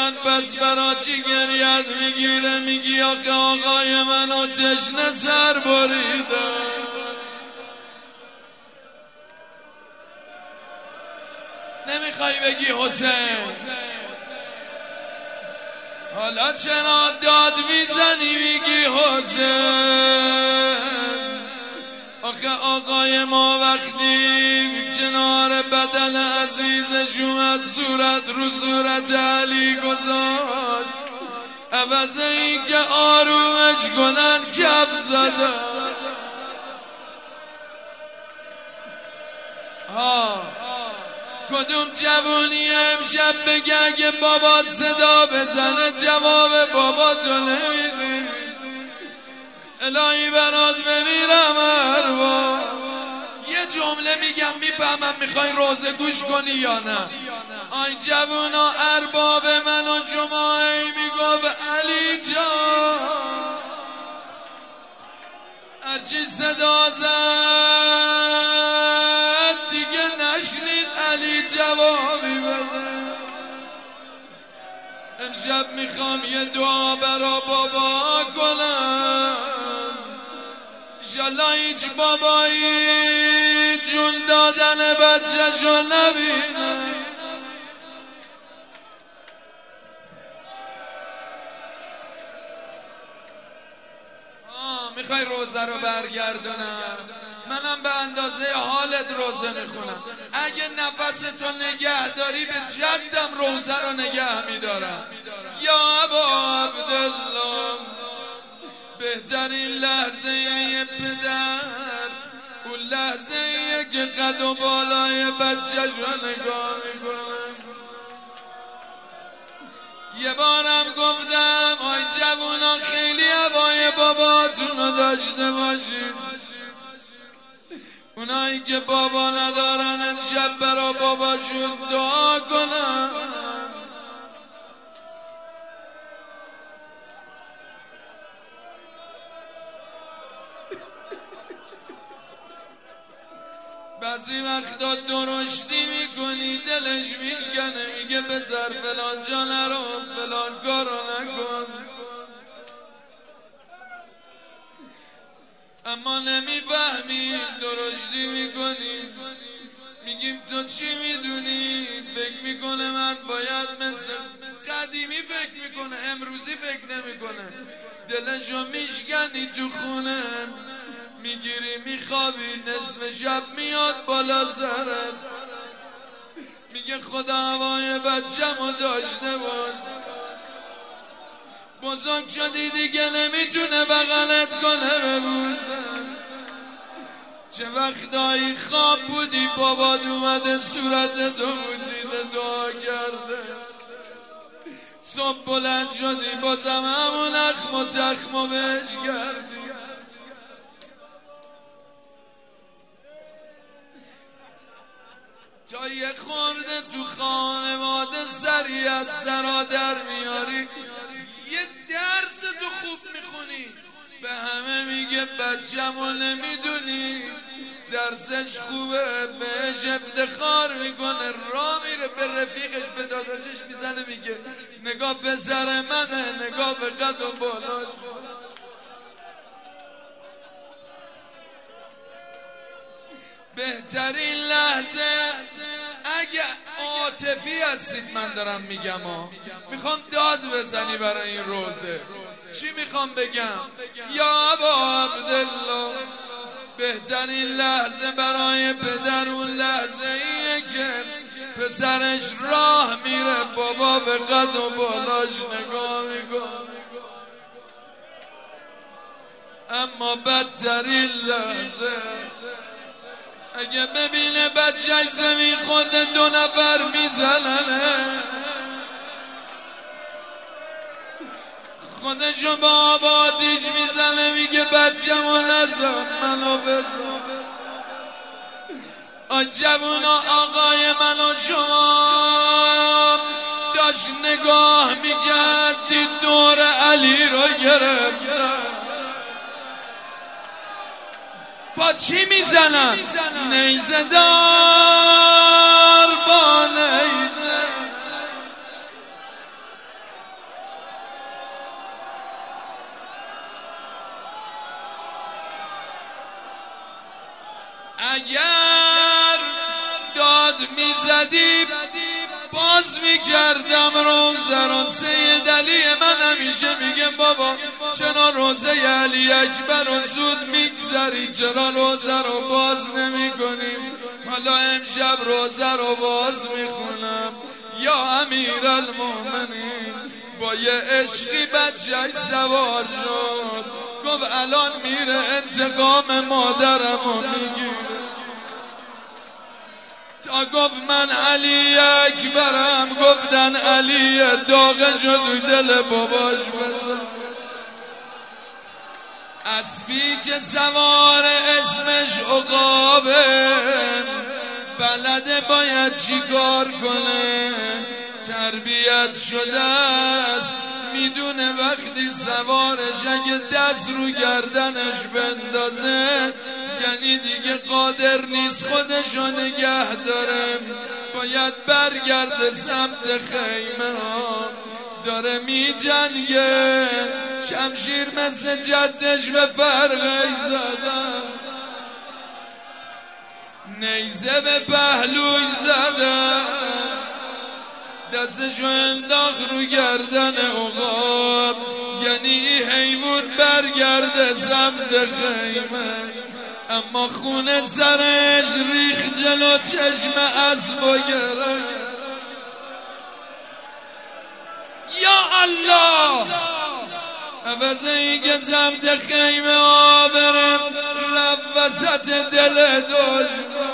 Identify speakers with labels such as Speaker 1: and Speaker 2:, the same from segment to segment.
Speaker 1: میگن پس برا چی گریت میگیره؟ میگی آخه آقای منو تشنه سر بریده. نمیخوای بگی حسین؟ حالا چرا داد میزنی میگی حسین؟ آخه آقای ما وقتی کنار بدن عزیزش اومد صورت رو صورت علی گذاشت، عوض این که آرومش کنن کف زدن. کدوم جوونی امشب بگه اگه بابات صدا بزنه جواب باباتو نمیدی؟ الهی برات بمیرم اروا. یه جمله میگم میفهمم میخوای روزه گوش کنی یا نه. آی جوونا ارباب من و جمعه میگفت علی جان، هرچی صدا زد دیگه نشنید علی جوابی بده. امشب میخوام یه دعا برا بابا کنم، انشالله هیچ بابایی جون دادن بچه‌شو نبینه. میخوای روزه رو برگردونم؟ منم به اندازه حالت روزه میخونم. اگه نفستو نگه داری به جدم روزه رو نگه میدارم. یا ابا عبدالله، بهترین لحظه یه پدر اون لحظه که قد و بالای بچه‌ش رو نگاه میکنه. یه بارم گفتم آی جوونا خیلی هوای باباتون رو داشته باشید. اونایی که بابا ندارن امشب برا باباشون دعا کنن. بعضی وقتا درشتی میکنی دلش میشکنه، میگه بذار فلان جا نرو فلان کارو نکن، اما نمیفهمیم. درشتی میکنیم میگیم تو چی میدونی؟ فکر میکنه من باید مثل قدیمی فکر میکنه، امروزی فکر نمیکنه. دلشو میشکنی تو خونه، میگیری میخوابی نصف شب میاد بالا سرت، میگه خدا هوای بچه‌مو داشته باش. بزرگ شدی دیگه نمیتونه بغلت کنه ببوسه. چه وقتایی خواب بودی بابات اومده صورتت رو بوسیده دعا کرده، صبح بلند شدی بازم همون اخم و تخم و بهش کردی. تا یه خورده تو خانواده سری از سرا در میاری، یه درس تو خوب میخونی به همه میگه بچه‌مو نمیدونی درسش خوبه، بهش افتخار میکنه، راه میره به رفیقش به داداشش میزنه میگه نگاه پسر منه، نگاه به قد و بالاش. بهترین لحظه اگه عاطفی هستید من دارم میگم میخوام داد بزنی برای این روزه. چی میخوام بگم؟ یا ابا عبدالله، بهترین لحظه برای پدر اون لحظه ایه که پسرش راه میره بابا به قد و بالاش نگاه میکنه. اما بدترین لحظه اگه ببینه بچه‌ش زمین خود 2 نفر میزننه، خودشو با آب آتیش میزنه، میگه بچه‌مو نزن منو بزن. جوونا آقای من و شما داشت نگاه میکرد دید دور علی رو گرفتن. با چی میزنن؟ نیزه دار با نیزه. اگر داد میزدی باز میکردم روزه رو. سید علی من همیشه میگه بابا چرا روزه علی اکبر رو زود میگذری، چرا روزه رو باز نمی کنیم؟ حالا امشب روزه رو باز میخونم. یا امیر المومنین با یه عشقی بچهش سوار شد، گفت الان میره انتقام مادرمو میگیره. تا گفت من علی اکبرم، گفتن علی داغه شد دل باباش بزن. اسبی که سوار اسمش عقابه، بلده باید چی کار کنه، تربیت شده است، میدونه وقتی سوارش اگه دست رو گردنش بندازه یعنی دیگه قادر نیست خودشو نگه داره، باید برگرده سمت خیمه ها. داره می جنگه، شمشیر مثل جدش به فرقش زدن، نیزه به پهلوش زدن، دستشو انداخت رو گردن عقاب، یعنی حیوان برگرده سمت خیمه. اما خون سرش ریخ جلو چشم اسب و گرفت. یا الله، عوضه ای که سمت خیمه ها برم رفت وسط دل دشمن.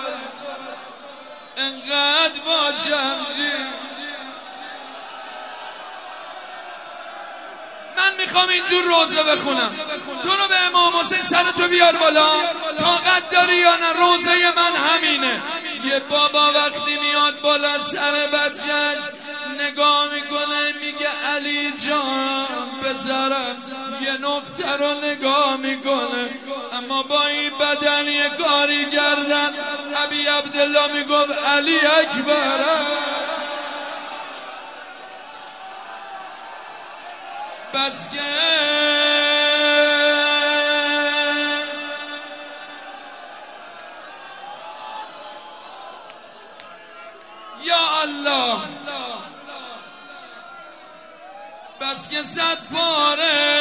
Speaker 1: انقدر باشم من میخوام اینجور روزه بخونم. تو رو به امام حسین سرتو بیار بالا، طاقت داری یا نه؟ روزه من همینه. یه بابا وقتی میاد بالا سر بچهش نگاه میکنه میگه علی جان بذارم، یه نقطه رو نگاه میکنه. اما با این بدن یه کاری کردن. ابی عبدالله میگفت علی اکبرم، بس که یا الله، بس که 100 پاره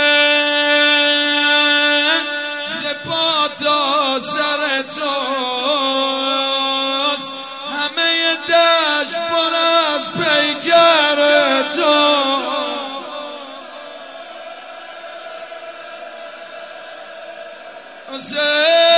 Speaker 1: ز پا تا سر توست، همه دشت پر از پیکر تو. Say